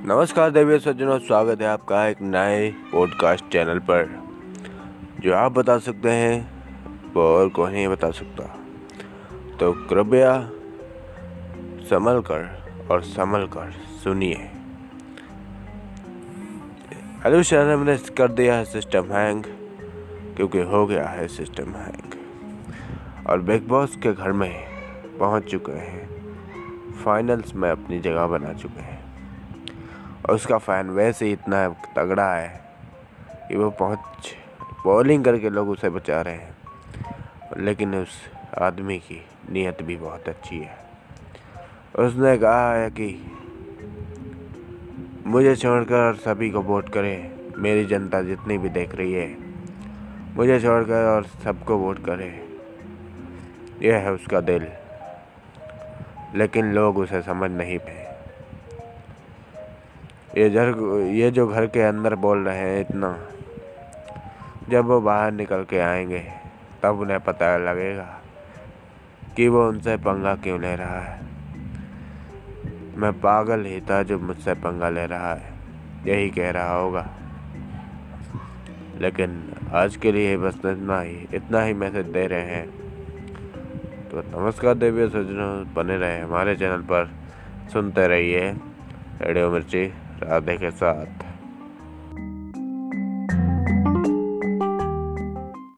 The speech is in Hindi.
नमस्कार देवी सज्जनों, स्वागत है आपका एक नए पॉडकास्ट चैनल पर। जो आप बता सकते हैं वो और कोई नहीं बता सकता, तो कृपया संभल कर सुनिए। हेलो शहर, हमने कर दिया है सिस्टम हैंग, क्योंकि हो गया है सिस्टम हैंग और बिग बॉस के घर में पहुंच चुके हैं। फाइनल्स में अपनी जगह बना चुके हैं और उसका फैन वैसे ही इतना तगड़ा है कि वो पहुंच बॉलिंग करके लोग उसे बचा रहे हैं। लेकिन उस आदमी की नीयत भी बहुत अच्छी है। उसने कहा है कि मुझे छोड़कर सभी को वोट करें, मेरी जनता जितनी भी देख रही है मुझे छोड़कर और सबको वोट करें। यह है उसका दिल, लेकिन लोग उसे समझ नहीं पाए। ये जो घर के अंदर बोल रहे हैं इतना, जब वो बाहर निकल के आएंगे तब उन्हें पता लगेगा कि वो उनसे पंगा क्यों ले रहा है। मैं पागल ही था जो मुझसे पंगा ले रहा है, यही कह रहा होगा। लेकिन आज के लिए बस इतना ही मैसेज दे रहे हैं। तो नमस्कार देवी सज्जनों, बने रहे हमारे चैनल पर, सुनते रहिए रेडियो मिर्ची राधे के साथ।